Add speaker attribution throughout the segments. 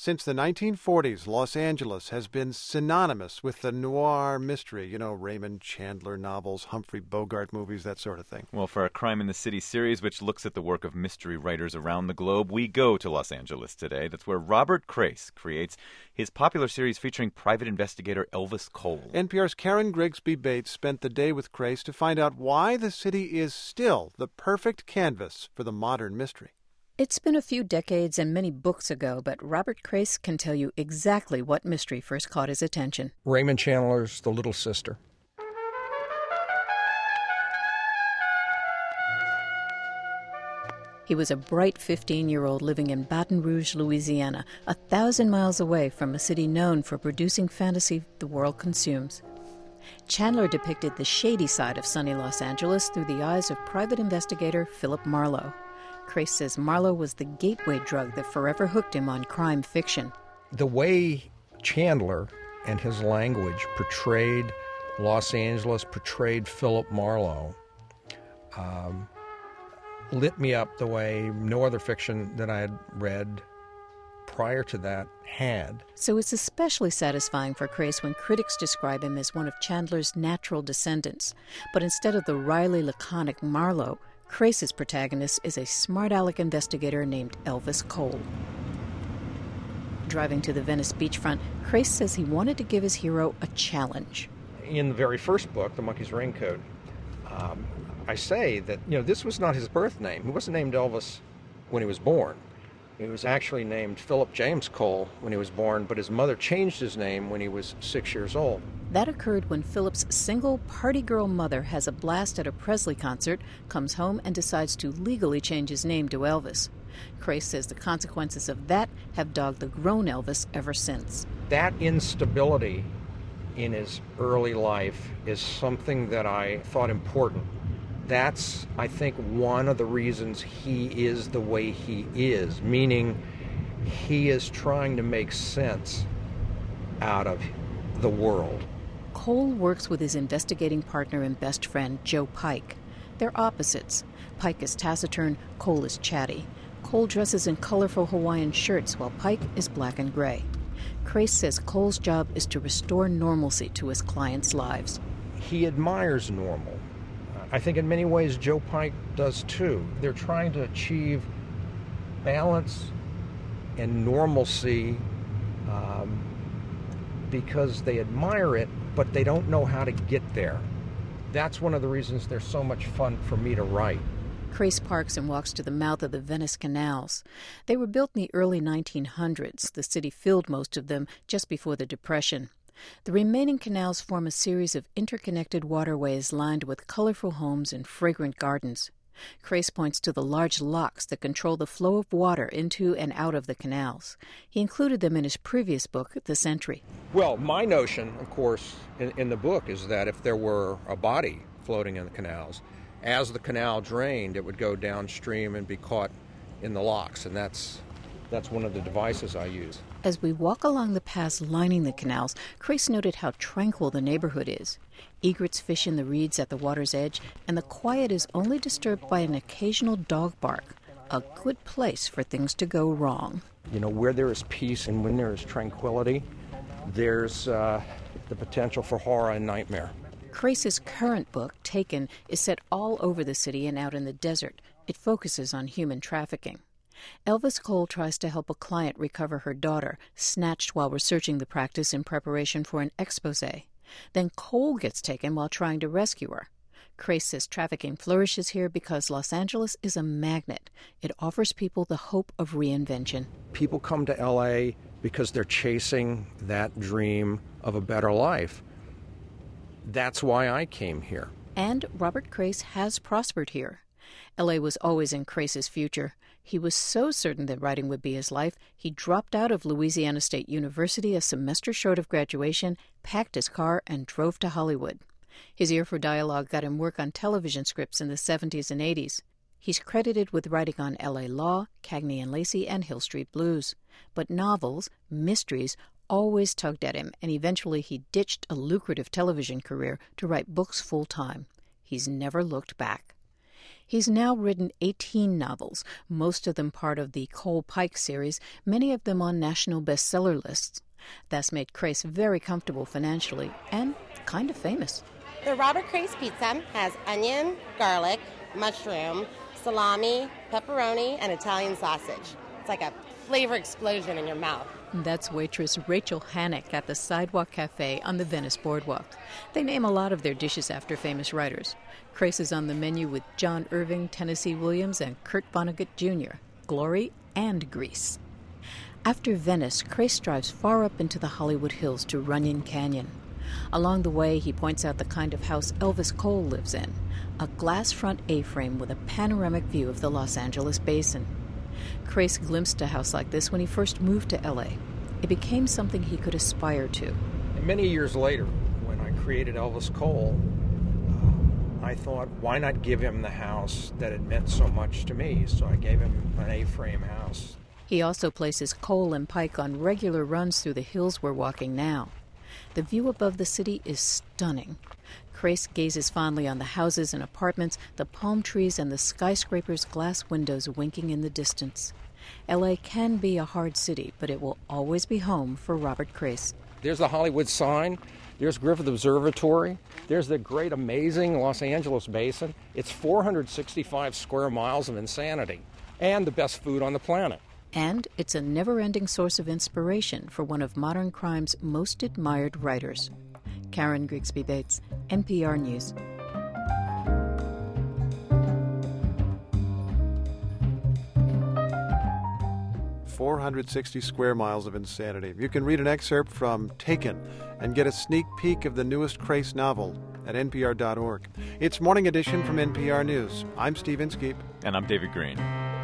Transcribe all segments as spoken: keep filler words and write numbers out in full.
Speaker 1: Since the nineteen forties, Los Angeles has been synonymous with the noir mystery. You know, Raymond Chandler novels, Humphrey Bogart movies, that sort of thing.
Speaker 2: Well, for our Crime in the City series, which looks at the work of mystery writers around the globe, we go to Los Angeles today. That's where Robert Crais creates his popular series featuring private investigator Elvis Cole.
Speaker 1: N P R's Karen Grigsby Bates spent the day with Crais to find out why the city is still the perfect canvas for the modern mystery.
Speaker 3: It's been a few decades and many books ago, but Robert Crais can tell you exactly what mystery first caught his attention.
Speaker 4: Raymond Chandler's The Little Sister.
Speaker 3: He was a bright fifteen-year-old living in Baton Rouge, Louisiana, a thousand miles away from a city known for producing fantasy the world consumes. Chandler depicted the shady side of sunny Los Angeles through the eyes of private investigator Philip Marlowe. Crais says Marlowe was the gateway drug that forever hooked him on crime fiction.
Speaker 4: The way Chandler and his language portrayed Los Angeles, portrayed Philip Marlowe, um, lit me up the way no other fiction that I had read prior to that had.
Speaker 3: So it's especially satisfying for Crais when critics describe him as one of Chandler's natural descendants. But instead of the wryly laconic Marlowe, Crais' protagonist is a smart-aleck investigator named Elvis Cole. Driving to the Venice beachfront, Crais says he wanted to give his hero a challenge.
Speaker 4: In the very first book, The Monkey's Raincoat, um, I say that, you know, this was not his birth name. He wasn't named Elvis when he was born. He was actually named Philip James Cole when he was born, but his mother changed his name when he was six years old.
Speaker 3: That occurred when Philip's single party girl mother has a blast at a Presley concert, comes home, and decides to legally change his name to Elvis. Crais says the consequences of that have dogged the grown Elvis ever since.
Speaker 4: That instability in his early life is something that I thought important. That's, I think, one of the reasons he is the way he is, meaning he is trying to make sense out of the world.
Speaker 3: Cole works with his investigating partner and best friend, Joe Pike. They're opposites. Pike is taciturn, Cole is chatty. Cole dresses in colorful Hawaiian shirts, while Pike is black and gray. Crais says Cole's job is to restore normalcy to his clients' lives.
Speaker 4: He admires normal. I think in many ways Joe Pike does too. They're trying to achieve balance and normalcy um, because they admire it, but they don't know how to get there. That's one of the reasons they're so much fun for me to write.
Speaker 3: Crais parks and walks to the mouth of the Venice canals. They were built in the early nineteen hundreds. The city filled most of them just before the Depression. The remaining canals form a series of interconnected waterways lined with colorful homes and fragrant gardens. Crais points to the large locks that control the flow of water into and out of the canals. He included them in his previous book, The Sentry.
Speaker 4: Well, my notion, of course, in, in the book is that if there were a body floating in the canals, as the canal drained, it would go downstream and be caught in the locks, and that's that's one of the devices I use.
Speaker 3: As we walk along the paths lining the canals, Crais noted how tranquil the neighborhood is. Egrets fish in the reeds at the water's edge, and the quiet is only disturbed by an occasional dog bark. A good place for things to go wrong.
Speaker 4: You know, where there is peace and when there is tranquility, there's uh, the potential for horror and nightmare.
Speaker 3: Crais' current book, Taken, is set all over the city and out in the desert. It focuses on human trafficking. Elvis Cole tries to help a client recover her daughter, snatched while researching the practice in preparation for an expose. Then Cole gets taken while trying to rescue her. Crais says trafficking flourishes here because Los Angeles is a magnet. It offers people the hope of reinvention.
Speaker 4: People come to L A because they're chasing that dream of a better life. That's why I came here.
Speaker 3: And Robert Crais has prospered here. L A was always in Crais' future. He was so certain that writing would be his life, he dropped out of Louisiana State University a semester short of graduation, packed his car, and drove to Hollywood. His ear for dialogue got him work on television scripts in the seventies and eighties. He's credited with writing on L A Law, Cagney and Lacey, and Hill Street Blues. But novels, mysteries, always tugged at him, and eventually he ditched a lucrative television career to write books full-time. He's never looked back. He's now written eighteen novels, most of them part of the Cole Pike series, many of them on national bestseller lists. That's made Crace very comfortable financially and kind of famous.
Speaker 5: The Robert Crace pizza has onion, garlic, mushroom, salami, pepperoni, and Italian sausage. It's like a flavor explosion in your mouth.
Speaker 3: That's waitress Rachel Hannock at the Sidewalk Cafe on the Venice Boardwalk. They name a lot of their dishes after famous writers. Crace is on the menu with John Irving, Tennessee Williams, and Kurt Vonnegut Junior Glory and Grease. After Venice, Crace drives far up into the Hollywood Hills to Runyon Canyon. Along the way, he points out the kind of house Elvis Cole lives in, a glass front A-frame with a panoramic view of the Los Angeles basin. Crace glimpsed a house like this when he first moved to L A. It became something he could aspire to.
Speaker 4: And many years later, when I created Elvis Cole, uh, I thought, why not give him the house that had meant so much to me? So I gave him an A-frame house.
Speaker 3: He also places Cole and Pike on regular runs through the hills we're walking now. The view above the city is stunning. Crace gazes fondly on the houses and apartments, the palm trees, and the skyscrapers' glass windows winking in the distance. L A can be a hard city, but it will always be home for Robert Crace.
Speaker 4: There's the Hollywood sign. There's Griffith Observatory. There's the great, amazing Los Angeles basin. It's four hundred sixty-five square miles of insanity and the best food on the planet.
Speaker 3: And it's a never-ending source of inspiration for one of modern crime's most admired writers. Karen Grigsby Bates, N P R News.
Speaker 1: four hundred sixty square miles of insanity. You can read an excerpt from Taken and get a sneak peek of the newest Crace novel at N P R dot org. It's Morning Edition from N P R News. I'm Steve Inskeep.
Speaker 2: And I'm David Green.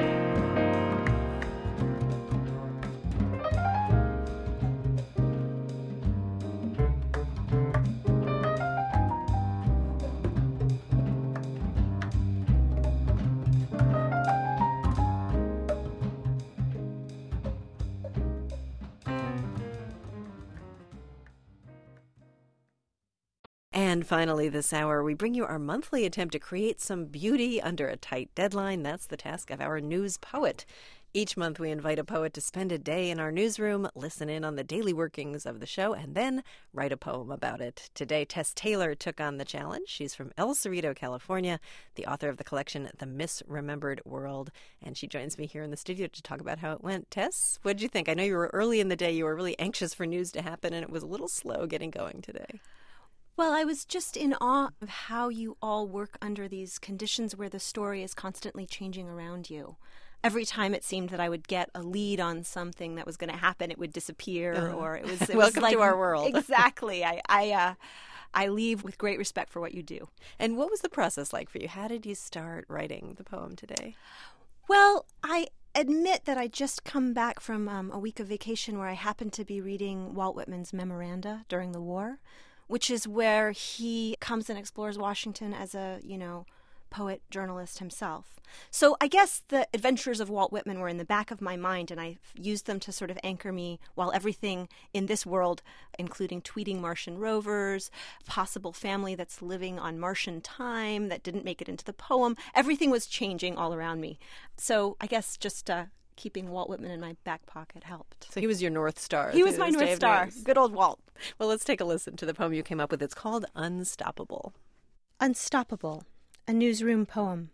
Speaker 6: And finally this hour, we bring you our monthly attempt to create some beauty under a tight deadline. That's the task of our news poet. Each month we invite a poet to spend a day in our newsroom, listen in on the daily workings of the show, and then write a poem about it. Today, Tess Taylor took on the challenge. She's from El Cerrito, California, the author of the collection The Misremembered World, and she joins me here in the studio to talk about how it went. Tess, what did you think? I know you were early in the day. You were really anxious for news to happen, and it was a little slow getting going today.
Speaker 7: Well, I was just in awe of how you all work under these conditions where the story is constantly changing around you. Every time it seemed that I would get a lead on something that was going to happen, it would disappear, uh, or it was it
Speaker 6: welcome
Speaker 7: was like,
Speaker 6: to our world.
Speaker 7: Exactly. I I, uh, I leave with great respect for what you do.
Speaker 6: And what was the process like for you? How did you start writing the poem today?
Speaker 7: Well, I admit that I just come back from um, a week of vacation where I happened to be reading Walt Whitman's Memoranda during the war, which is where he comes and explores Washington as a, you know, poet, journalist himself. So I guess the adventures of Walt Whitman were in the back of my mind, and I used them to sort of anchor me while everything in this world, including tweeting Martian rovers, possible family that's living on Martian time that didn't make it into the poem, everything was changing all around me. So I guess just uh, keeping Walt Whitman in my back pocket helped.
Speaker 6: So he was your North Star.
Speaker 7: He was my North Star.
Speaker 6: Good old Walt. Well, let's take a listen to the poem you came up with. It's called Unstoppable.
Speaker 7: Unstoppable, a newsroom poem.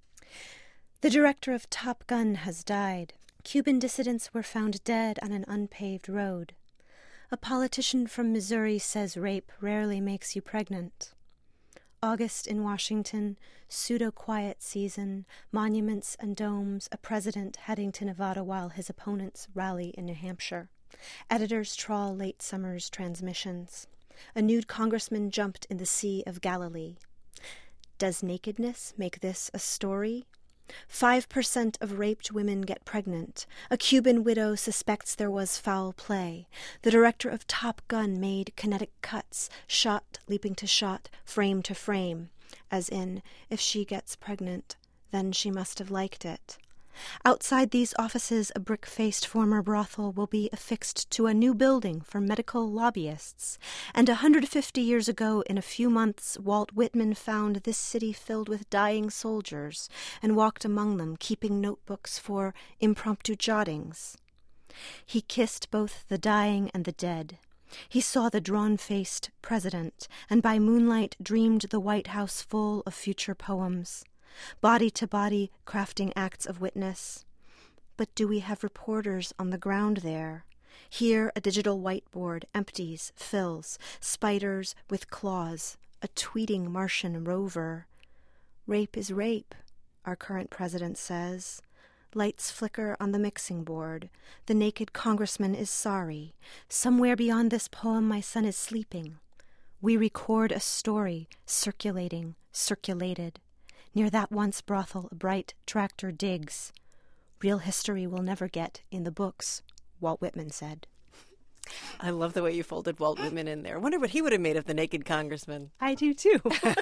Speaker 7: The director of Top Gun has died. Cuban dissidents were found dead on an unpaved road. A politician from Missouri says rape rarely makes you pregnant. August in Washington, pseudo-quiet season, monuments and domes, a president heading to Nevada while his opponents rally in New Hampshire. Editors trawl late summer's transmissions. A nude congressman jumped in the Sea of Galilee. Does nakedness make this a story? Five percent of raped women get pregnant. A Cuban widow suspects there was foul play. The director of Top Gun made kinetic cuts, shot leaping to shot, frame to frame, as in, if she gets pregnant, then she must have liked it. Outside these offices, a brick-faced former brothel will be affixed to a new building for medical lobbyists. And a hundred fifty years ago, in a few months, Walt Whitman found this city filled with dying soldiers and walked among them, keeping notebooks for impromptu jottings. He kissed both the dying and the dead. He saw the drawn-faced president, and by moonlight dreamed the White House full of future poems. Body to body, crafting acts of witness. But do we have reporters on the ground there? Here a digital whiteboard empties, fills, spiders with claws, a tweeting Martian rover. Rape is rape, our current president says. Lights flicker on the mixing board. The naked congressman is sorry. Somewhere beyond this poem my son is sleeping. We record a story, circulating, circulated. Near that once brothel, a bright tractor digs. Real history will never get in the books, Walt Whitman said.
Speaker 6: I love the way you folded Walt Whitman in there. I wonder what he would have made of the naked congressman.
Speaker 7: I do, too.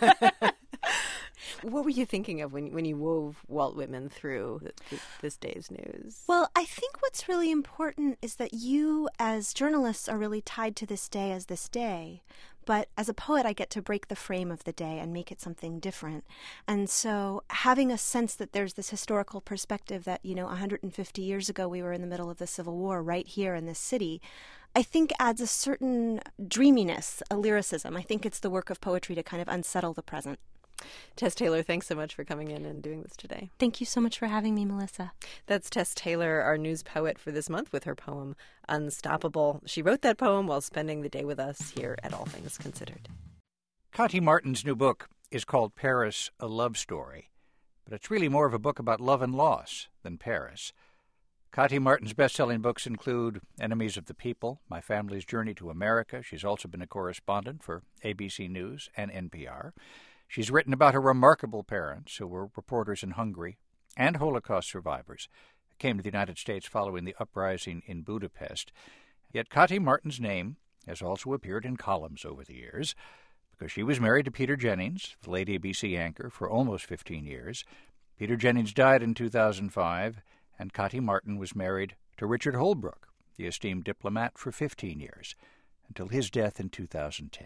Speaker 6: What were you thinking of when, when you wove Walt Whitman through this, this day's news?
Speaker 7: Well, I think what's really important is that you, as journalists, are really tied to this day as this day. But as a poet, I get to break the frame of the day and make it something different. And so having a sense that there's this historical perspective that, you know, one hundred fifty years ago we were in the middle of the Civil War right here in this city, I think adds a certain dreaminess, a lyricism. I think it's the work of poetry to kind of unsettle the present.
Speaker 6: Tess Taylor, thanks so much for coming in and doing this today.
Speaker 7: Thank you so much for having me, Melissa.
Speaker 6: That's Tess Taylor, our news poet for this month, with her poem Unstoppable. She wrote that poem while spending the day with us here at All Things Considered.
Speaker 8: Conti Martin's new book is called Paris, A Love Story, but it's really more of a book about love and loss than Paris. Conti Martin's best-selling books include Enemies of the People, My Family's Journey to America. She's also been a correspondent for A B C News and N P R. She's written about her remarkable parents, who were reporters in Hungary and Holocaust survivors, who came to the United States following the uprising in Budapest. Yet Conti Martin's name has also appeared in columns over the years, because she was married to Peter Jennings, the late A B C anchor, for almost fifteen years. Peter Jennings died in two thousand five, and Conti Martin was married to Richard Holbrooke, the esteemed diplomat, for fifteen years, until his death in two thousand ten.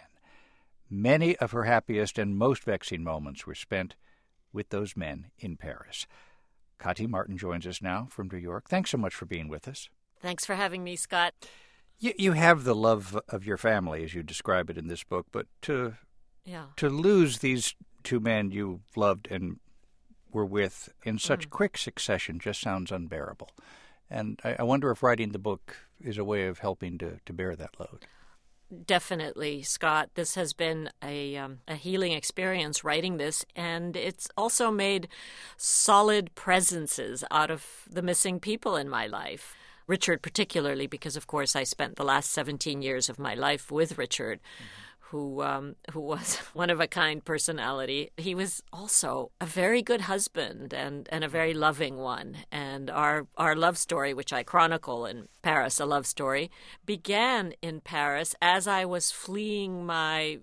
Speaker 8: Many of her happiest and most vexing moments were spent with those men in Paris. Conti Martin joins us now from New York. Thanks so much for being with us.
Speaker 9: Thanks for having me, Scott.
Speaker 8: You, you have the love of your family, as you describe it in this book, but to
Speaker 9: yeah.
Speaker 8: to lose these two men you loved and were with in such mm. quick succession just sounds unbearable. And I, I wonder if writing the book is a way of helping to, to bear that load.
Speaker 9: Definitely, Scott. This has been a um, a healing experience writing this, and it's also made solid presences out of the missing people in my life. Richard particularly, because, of course, I spent the last seventeen years of my life with Richard, mm-hmm. who um, who was one of a kind personality. He was also a very good husband and, and a very loving one. And our, our love story, which I chronicle in Paris, A Love Story, began in Paris as I was fleeing my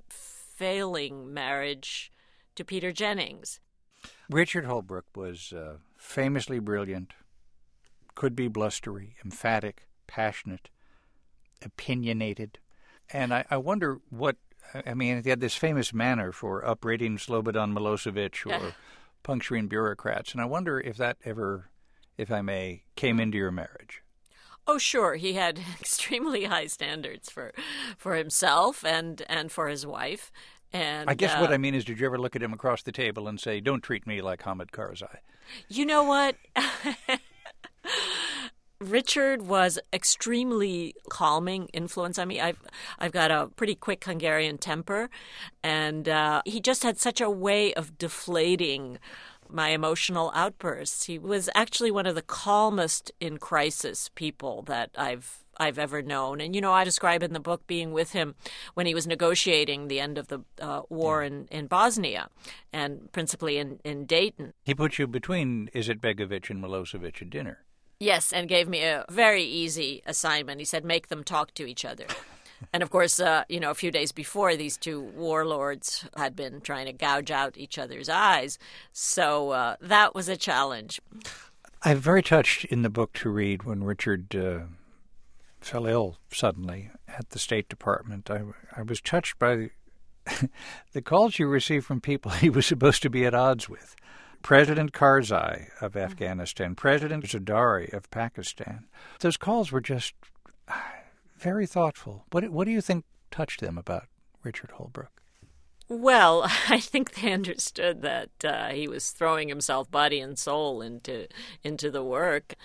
Speaker 9: failing marriage to Peter Jennings.
Speaker 8: Richard Holbrooke was uh, famously brilliant, could be blustery, emphatic, passionate, opinionated. And I, I wonder what, I mean, he had this famous manner for upbraiding Slobodan Milosevic or puncturing bureaucrats. And I wonder if that ever, if I may, came into your marriage.
Speaker 9: Oh, sure. He had extremely high standards for for himself and, and for his wife. And
Speaker 8: I guess
Speaker 9: uh,
Speaker 8: what I mean is, did you ever look at him across the table and say, don't treat me like Hamid Karzai?
Speaker 9: You know what? Richard was extremely calming influence on me. I've I've got a pretty quick Hungarian temper, and uh, he just had such a way of deflating my emotional outbursts. He was actually one of the calmest in crisis people that I've I've ever known. And, you know, I describe in the book being with him when he was negotiating the end of the uh, war yeah. in, in Bosnia, and principally in, in Dayton.
Speaker 8: He put you between Izetbegovic and Milosevic at dinner.
Speaker 9: Yes, and gave me a very easy assignment. He said, make them talk to each other. And, of course, uh, you know, a few days before, these two warlords had been trying to gouge out each other's eyes. So uh, that was a challenge.
Speaker 8: I'm very touched in the book to read when Richard uh, fell ill suddenly at the State Department. I, I was touched by the, the calls you received from people he was supposed to be at odds with. President Karzai of Afghanistan, President Zardari of Pakistan. Those calls were just very thoughtful. What, what do you think touched them about Richard Holbrooke?
Speaker 9: Well, I think they understood that uh, he was throwing himself body and soul into into the work.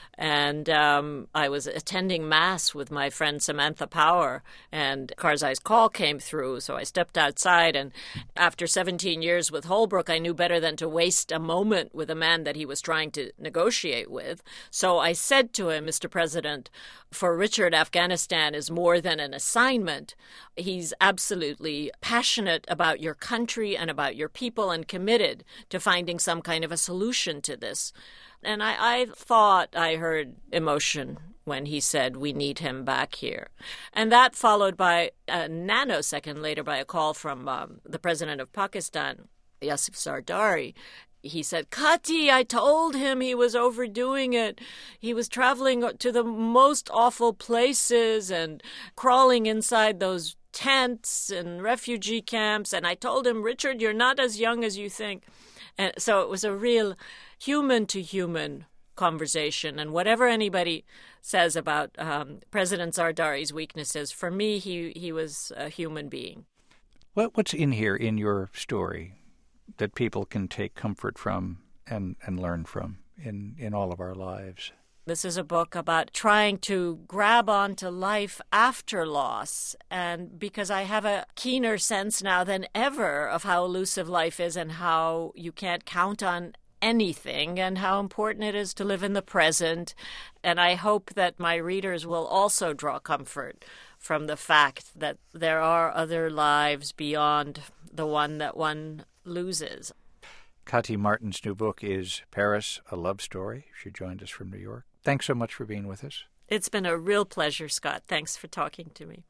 Speaker 9: And um, I was attending Mass with my friend Samantha Power, and Karzai's call came through, so I stepped outside. And after seventeen years with Holbrooke, I knew better than to waste a moment with a man that he was trying to negotiate with. So I said to him, Mister President, for Richard, Afghanistan is more than an assignment. He's absolutely passionate about your country and about your people and committed to finding some kind of a solution to this. And I, I thought I heard emotion when he said, we need him back here. And that followed by a nanosecond later by a call from um, the president of Pakistan, Yusuf Zardari. He said, Kati, I told him he was overdoing it. He was traveling to the most awful places and crawling inside those tents and refugee camps. And I told him, Richard, you're not as young as you think. And so it was a real human-to-human conversation. And whatever anybody says about um, President Zardari's weaknesses, for me, he, he was a human being.
Speaker 8: What, what's in here in your story that people can take comfort from and, and learn from in, in all of our lives?
Speaker 9: This is a book about trying to grab onto life after loss. And because I have a keener sense now than ever of how elusive life is and how you can't count on anything and how important it is to live in the present. And I hope that my readers will also draw comfort from the fact that there are other lives beyond the one that one loses.
Speaker 8: Kati Marton's new book is Paris, A Love Story. She joined us from New York. Thanks so much for being with us.
Speaker 9: It's been a real pleasure, Scott. Thanks for talking to me.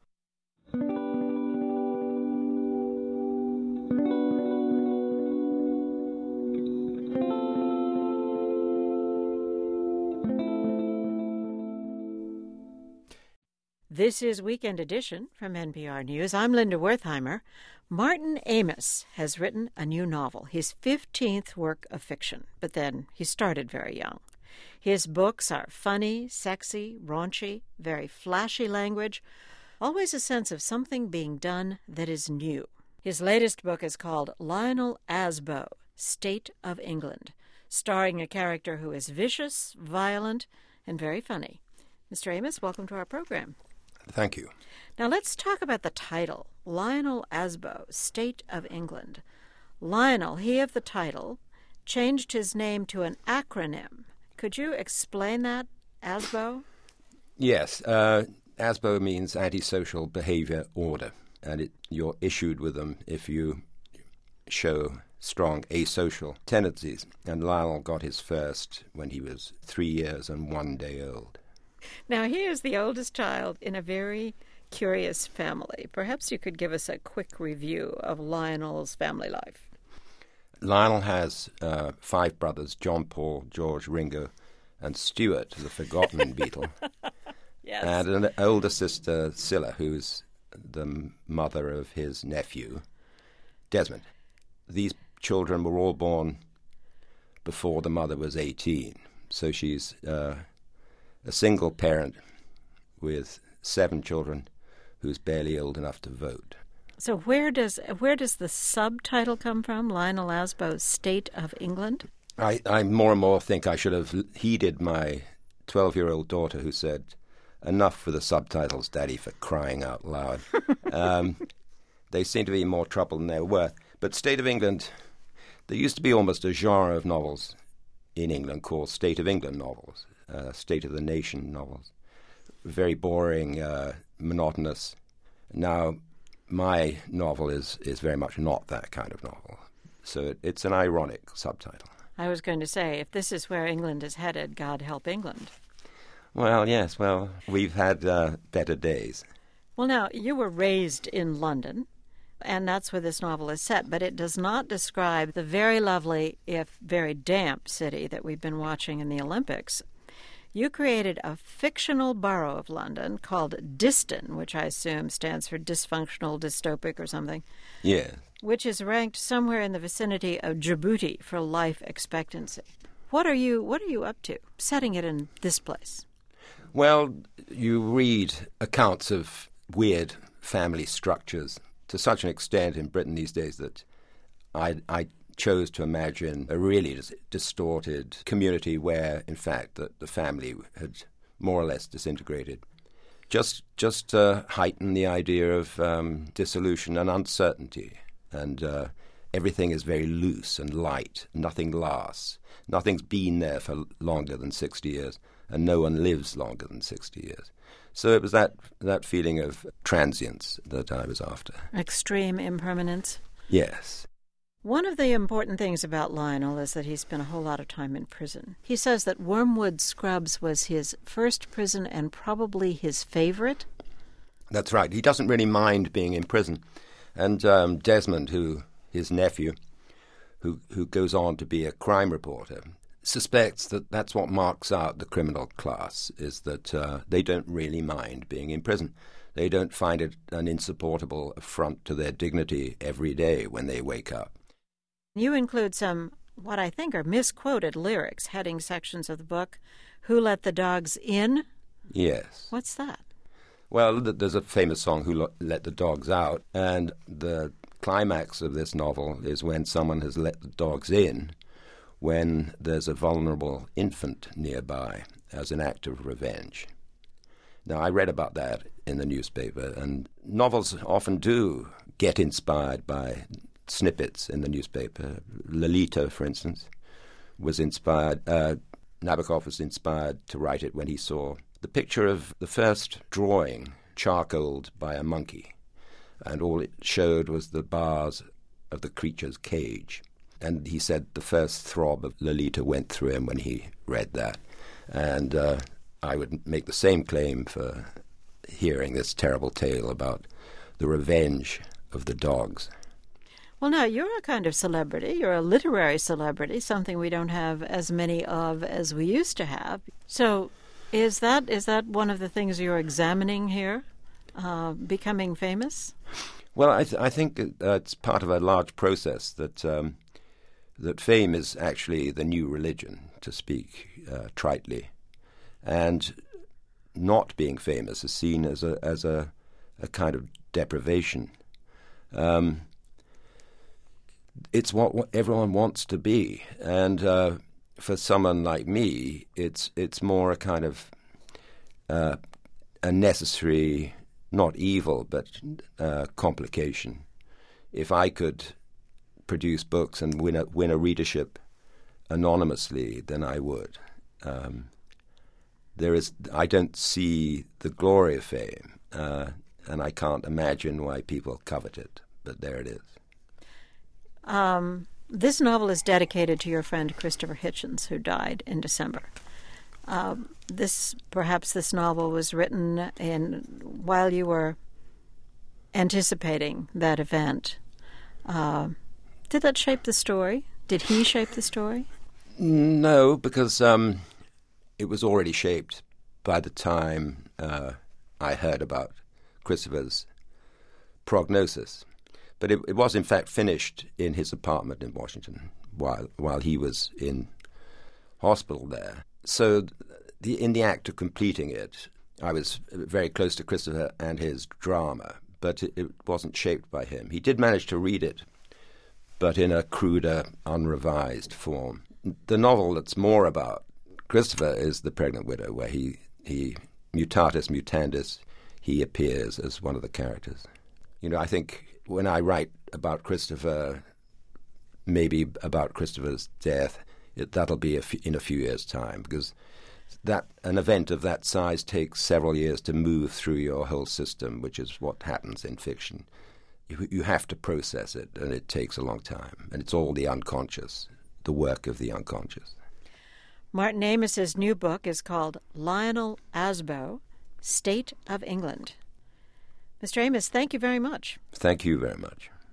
Speaker 9: This is Weekend Edition from N P R News. I'm Linda Wertheimer. Martin Amis has written a new novel, his fifteenth work of fiction, but then he started very young. His books are funny, sexy, raunchy, very flashy language, always a sense of something being done that is new. His latest book is called Lionel Asbo, State of England, starring a character who is vicious, violent, and very funny. Mister Amis, welcome to our program.
Speaker 4: Thank you.
Speaker 9: Now let's talk about the title, Lionel Asbo, State of England. Lionel, he of the title, changed his name to an acronym. Could you explain that, Asbo?
Speaker 10: Yes. Uh, ASBO means Antisocial Behavior Order, and it, you're issued with them if you show strong asocial tendencies. And Lionel got his first when he was three years and one day old.
Speaker 9: Now, he is the oldest child in a very curious family. Perhaps you could give us a quick review of Lionel's family life.
Speaker 10: Lionel has uh, five brothers, John Paul, George, Ringo, and Stuart, the forgotten Beatle.
Speaker 9: Yes.
Speaker 10: And an older sister, Scylla, who's the mother of his nephew, Desmond. These children were all born before the mother was eighteen. So she's uh, a single parent with seven children who's barely old enough to vote.
Speaker 9: So where does where does the subtitle come from, Lionel Asbo's State of England?
Speaker 10: I, I more and more think I should have heeded my twelve-year-old daughter who said, enough with the subtitles, Daddy, for crying out loud. um, they seem to be more trouble than they're worth. But State of England, there used to be almost a genre of novels in England called State of England novels, uh, State of the Nation novels. Very boring, uh, monotonous. Now, my novel is, is very much not that kind of novel. So it, it's an ironic subtitle.
Speaker 9: I was going to say, if this is where England is headed, God help England.
Speaker 10: Well, yes, well, we've had uh, better days.
Speaker 9: Well, now, you were raised in London. and that's where this novel is set, but it does not describe the very lovely, if very damp, city that we've been watching in the Olympics. You created a fictional borough of London called Diston, which I assume stands for dysfunctional, dystopic or something.
Speaker 10: Yeah.
Speaker 9: Which is ranked somewhere in the vicinity of Djibouti for life expectancy. What are you what are you up to, setting it in this place?
Speaker 10: Well, you read accounts of weird family structures to such an extent in Britain these days that I, I chose to imagine a really dis- distorted community where, in fact, the, the family had more or less disintegrated. Just just to heighten the idea of um, dissolution and uncertainty. And uh, everything is very loose and light. Nothing lasts. Nothing's been there for longer than sixty years, and no one lives longer than sixty years. So it was that that feeling of transience that I was after.
Speaker 9: Extreme impermanence?
Speaker 10: Yes.
Speaker 9: One of the important things about Lionel is that he spent a whole lot of time in prison. He says that Wormwood Scrubs was his first prison and probably his favorite.
Speaker 10: That's right. He doesn't really mind being in prison. And um, Desmond, who his nephew, who who goes on to be a crime reporter, suspects that that's what marks out the criminal class, is that uh, they don't really mind being in prison. They don't find it an insupportable affront to their dignity every day when they wake up.
Speaker 9: You include some, what I think are misquoted lyrics, heading sections of the book. Who Let the Dogs In?
Speaker 10: Yes.
Speaker 9: What's that?
Speaker 10: Well, there's a famous song, Who Let the Dogs Out, and the climax of this novel is when someone has let the dogs in, when there's a vulnerable infant nearby as an act of revenge. Now, I read about that in the newspaper, and novels often do get inspired by snippets in the newspaper. Lolita, for instance, was inspired, uh, Nabokov was inspired to write it when he saw the picture of the first drawing charcoaled by a monkey, and all it showed was the bars of the creature's cage. And he said the first throb of Lolita went through him when he read that. And uh, I would make the same claim for hearing this terrible tale about the revenge of the dogs.
Speaker 9: Well, now, you're a kind of celebrity. You're a literary celebrity, something we don't have as many of as we used to have. So is that is that one of the things you're examining here, uh, becoming famous?
Speaker 10: Well, I, th- I think uh, it's part of a large process that um, that fame is actually the new religion, to speak uh, tritely. And not being famous is seen as a as a, a kind of deprivation. Um, it's what, what everyone wants to be, and uh, for someone like me, it's it's more a kind of uh, a necessary, not evil, but uh, complication. If I could produce books and win a win a readership anonymously, then I would. Um, there is, I don't see the glory of fame, uh, and I can't imagine why people covet it. But there it is.
Speaker 9: Um, this novel is dedicated to your friend Christopher Hitchens, who died in December. Um, this perhaps this novel was written in while you were anticipating that event. Uh, did that shape the story? Did he shape the story?
Speaker 10: No, because um, it was already shaped by the time uh, I heard about Christopher's prognosis. But it, it was, in fact, finished in his apartment in Washington while while he was in hospital there. So the, in the act of completing it, I was very close to Christopher and his drama, but it, it wasn't shaped by him. He did manage to read it, but in a cruder, unrevised form. The novel that's more about Christopher is The Pregnant Widow, where he, he mutatis mutandis, he appears as one of the characters. You know, I think when I write about Christopher, maybe about Christopher's death, it, that'll be a f- in a few years' time, because that an event of that size takes several years to move through your whole system, which is what happens in fiction. You, you have to process it, and it takes a long time. And it's all the unconscious, the work of the unconscious.
Speaker 9: Martin Amis's new book is called Lionel Asbo, State of England. Mister Amis, thank you very much.
Speaker 10: Thank you very much.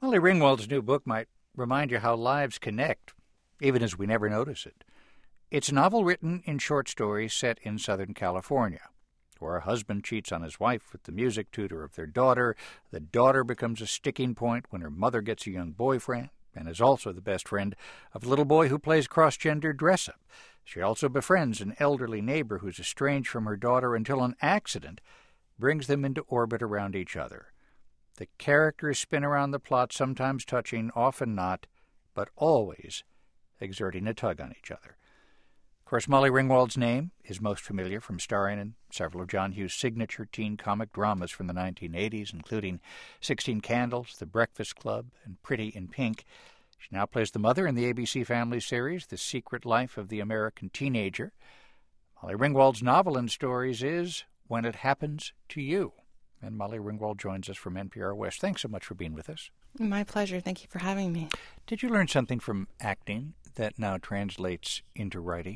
Speaker 8: Molly Ringwald's new book might remind you how lives connect, even as we never notice it. It's a novel written in short stories set in Southern California, where a husband cheats on his wife with the music tutor of their daughter. The daughter becomes a sticking point when her mother gets a young boyfriend and is also the best friend of a little boy who plays cross-gender dress-up. She also befriends an elderly neighbor who's estranged from her daughter until an accident brings them into orbit around each other. The characters spin around the plot, sometimes touching, often not, but always exerting a tug on each other. Of course, Molly Ringwald's name is most familiar from starring in several of John Hughes' signature teen comic dramas from the nineteen eighties, including Sixteen Candles, The Breakfast Club, and Pretty in Pink. She now plays the mother in the A B C Family series, The Secret Life of the American Teenager. Molly Ringwald's novel and stories is When It Happens to You. And Molly Ringwald joins us from N P R West. Thanks so much for being with us.
Speaker 11: My pleasure. Thank you for having me.
Speaker 8: Did you learn something from acting that now translates into writing?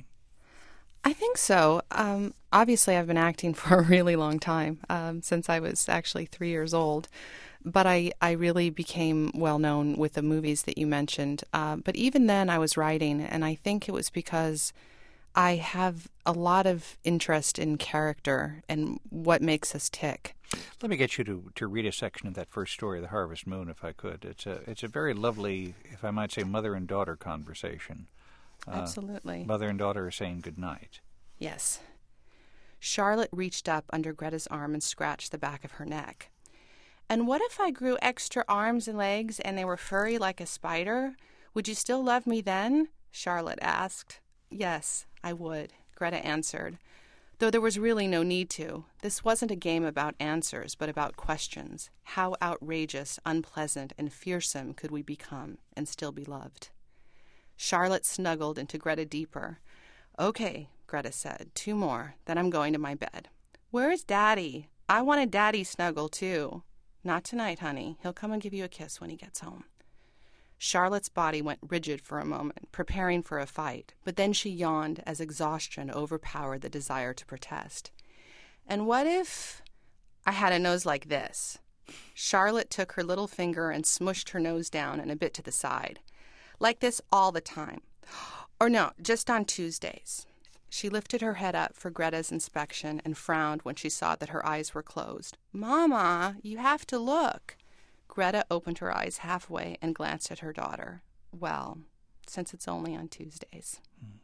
Speaker 11: I think so. Um, obviously, I've been acting for a really long time, um, since I was actually three years old. But I, I really became well-known with the movies that you mentioned. Uh, but even then, I was writing, and I think it was because I have a lot of interest in character and what makes us tick.
Speaker 8: Let me get you to, to read a section of that first story, The Harvest Moon, if I could. It's a it's a very lovely, if I might say, mother and daughter conversation. Uh,
Speaker 11: Absolutely.
Speaker 8: Mother and daughter are saying goodnight.
Speaker 11: Yes. Charlotte reached up under Greta's arm and scratched the back of her neck. And what if I grew extra arms and legs and they were furry like a spider? Would you still love me then? Charlotte asked. Yes, I would, Greta answered, though there was really no need to. This wasn't a game about answers, but about questions. How outrageous, unpleasant, and fearsome could we become and still be loved? Charlotte snuggled into Greta deeper. Okay, Greta said, two more, then I'm going to my bed. Where's Daddy? I want a daddy snuggle, too. Not tonight, honey. He'll come and give you a kiss when he gets home. Charlotte's body went rigid for a moment, preparing for a fight, but then she yawned as exhaustion overpowered the desire to protest. And what if I had a nose like this? Charlotte took her little finger and smushed her nose down and a bit to the side. Like this all the time. Or no, just on Tuesdays. She lifted her head up for Greta's inspection and frowned when she saw that her eyes were closed. Mama, you have to look. Greta opened her eyes halfway and glanced at her daughter. Well, since it's only on Tuesdays.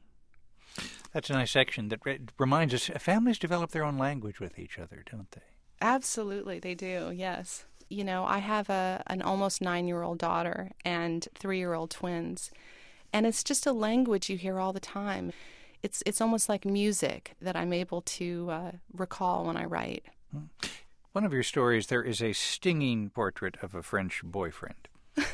Speaker 8: That's a nice section that re- reminds us families develop their own language with each other, don't they?
Speaker 11: Absolutely, they do, yes. You know, I have a an almost nine-year-old daughter and three-year-old twins, and it's just a language you hear all the time. It's it's almost like music that I'm able to uh, recall when I write.
Speaker 8: One of your stories, there is a stinging portrait of a French boyfriend.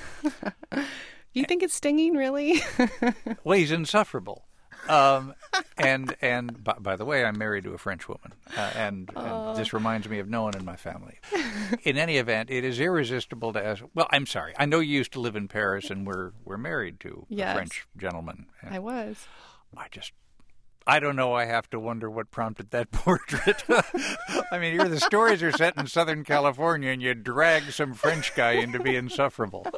Speaker 11: You think it's stinging, really?
Speaker 8: Well, he's insufferable. Um, and and by, by the way, I'm married to a French woman, uh, and,
Speaker 11: oh.
Speaker 8: and this reminds me of no one in my family. In any event, it is irresistible to ask. Well, I'm sorry. I know you used to live in Paris, and we're we're married to
Speaker 11: yes.
Speaker 8: a French gentleman. And
Speaker 11: I was.
Speaker 8: I just. I don't know. I have to wonder what prompted that portrait. I mean, here the stories are set in Southern California, and you drag some French guy in to be insufferable.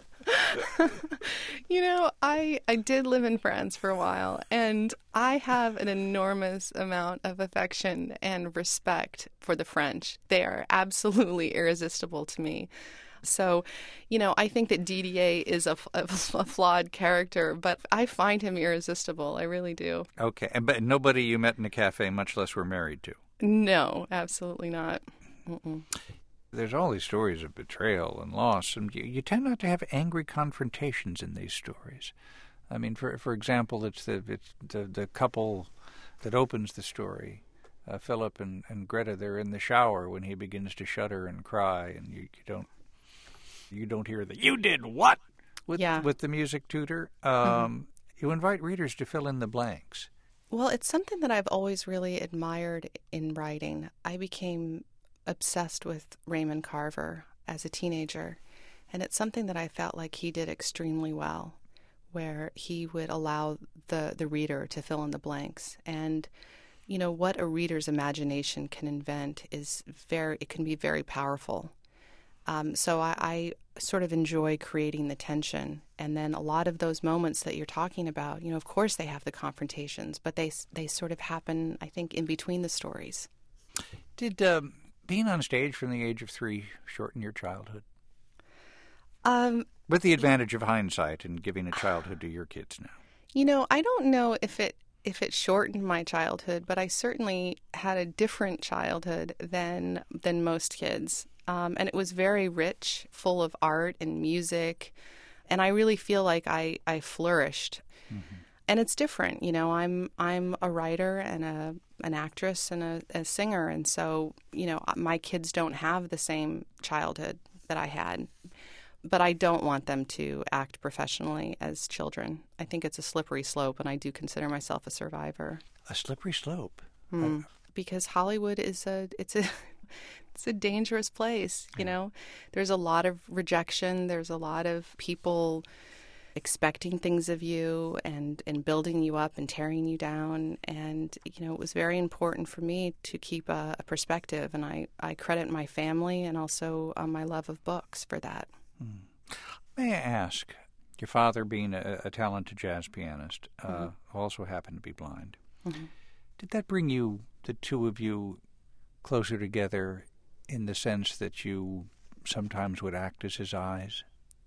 Speaker 11: You know, I, I did live in France for a while, and I have an enormous amount of affection and respect for the French. They are absolutely irresistible to me. So, you know, I think that Didier is a, a, a flawed character, but I find him irresistible. I really do.
Speaker 8: Okay. And, but nobody you met in a cafe, much less were married to?
Speaker 11: No, absolutely not. Mm-mm.
Speaker 8: There's all these stories of betrayal and loss, and you, you tend not to have angry confrontations in these stories. I mean, for for example, it's the it's the, the couple that opens the story. Uh, Philip and, and Greta, they're in the shower when he begins to shudder and cry, and you, you don't you don't hear the "you did what" with
Speaker 11: yeah.
Speaker 8: with the music tutor. Um, mm-hmm. You invite readers to fill in the blanks.
Speaker 11: Well, it's something that I've always really admired in writing. I became obsessed with Raymond Carver as a teenager, and it's something that I felt like he did extremely well, where he would allow the, the reader to fill in the blanks. And, you know, what a reader's imagination can invent is very, it can be very powerful. Um, so I, I sort of enjoy creating the tension. And then a lot of those moments that you're talking about, you know, of course they have the confrontations, but they they sort of happen, I think, in between the stories.
Speaker 8: Did um, being on stage from the age of three shorten your childhood?
Speaker 11: Um,
Speaker 8: With the advantage of hindsight and giving a childhood to your kids now.
Speaker 11: You know, I don't know if it if it shortened my childhood, but I certainly had a different childhood than than most kids. Um, and it was very rich, full of art and music. And I really feel like I, I flourished. Mm-hmm. And it's different. You know, I'm I'm a writer and a an actress and a, a singer. And so, you know, my kids don't have the same childhood that I had. But I don't want them to act professionally as children. I think it's a slippery slope, and I do consider myself a survivor.
Speaker 8: A slippery slope?
Speaker 11: Mm. Because Hollywood is a it's a it's a dangerous place. You know, there's a lot of rejection. There's a lot of people expecting things of you and, and building you up and tearing you down. And, you know, it was very important for me to keep a, a perspective. And I, I credit my family and also uh, my love of books for that. Hmm.
Speaker 8: May I ask, your father being a, a talented jazz pianist, uh, mm-hmm. also happened to be blind. Mm-hmm. Did that bring you, the two of you, closer together in the sense that you sometimes would act as his eyes?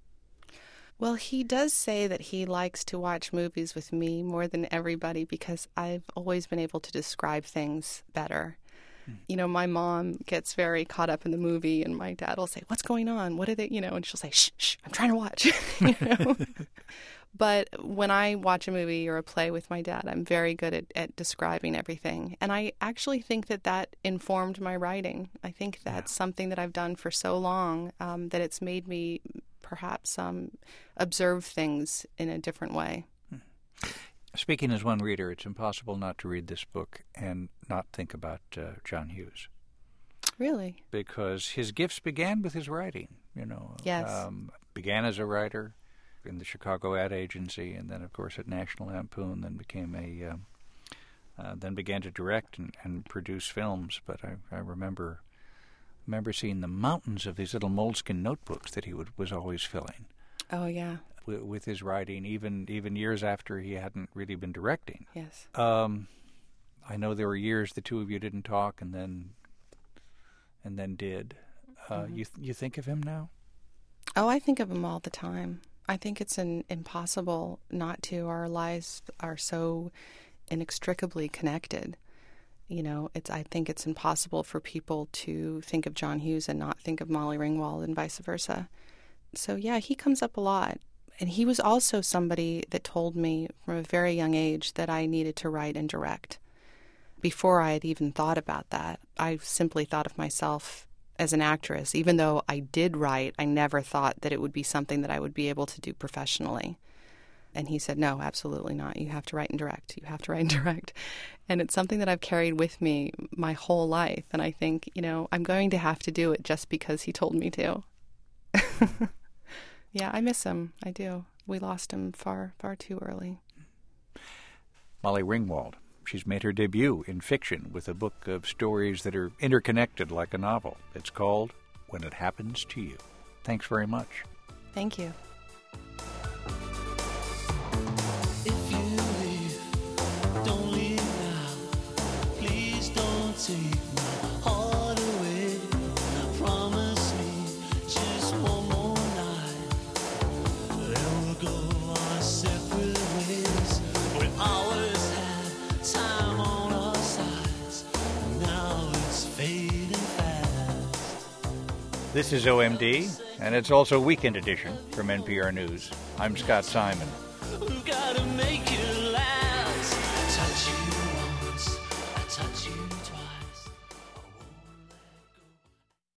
Speaker 11: Well, he does say that he likes to watch movies with me more than everybody because I've always been able to describe things better. Mm. You know, my mom gets very caught up in the movie, and my dad will say, "What's going on? What are they?" You know, and she'll say, "Shh, shh, I'm trying to watch." You know? But when I watch a movie or a play with my dad, I'm very good at, at describing everything. And I actually think that that informed my writing. I think that's yeah. something that I've done for so long um, that it's made me perhaps um, observe things in a different way.
Speaker 8: Speaking as one reader, it's impossible not to read this book and not think about uh, John Hughes.
Speaker 11: Really?
Speaker 8: Because his gifts began with his writing, you know.
Speaker 11: Yes.
Speaker 8: Um, began as a writer in the Chicago Ad Agency, and then, of course, at National Lampoon, then became a, um, uh, then began to direct and, and produce films. But I, I remember remember seeing the mountains of these little moleskin notebooks that he would, was always filling.
Speaker 11: Oh, yeah.
Speaker 8: With, with his writing, even even years after he hadn't really been directing.
Speaker 11: Yes.
Speaker 8: Um, I know there were years the two of you didn't talk, and then and then did. Uh, mm-hmm. You you think of him now?
Speaker 11: Oh, I think of him all the time. I think it's an impossible not to. Our lives are so inextricably connected. You know, it's. I think it's impossible for people to think of John Hughes and not think of Molly Ringwald, and vice versa. So yeah, he comes up a lot. And he was also somebody that told me from a very young age that I needed to write and direct. Before I had even thought about that, I simply thought of myself as an actress. Even though I did write, I never thought that it would be something that I would be able to do professionally. And he said, no, absolutely not. You have to write and direct. You have to write and direct. And it's something that I've carried with me my whole life. And I think, you know, I'm going to have to do it just because he told me to. Yeah, I miss him. I do. We lost him far, far too early.
Speaker 8: Molly Ringwald. She's made her debut in fiction with a book of stories that are interconnected like a novel. It's called When It Happens to You. Thanks very much.
Speaker 11: Thank you.
Speaker 12: If you leave, don't leave now. Please don't take my heart away. Promise me just one more night. Then we'll go our separate ways. We always had time on our sides. Now it's fading fast.
Speaker 8: This is O M D, and it's also Weekend Edition from N P R News. I'm Scott Simon.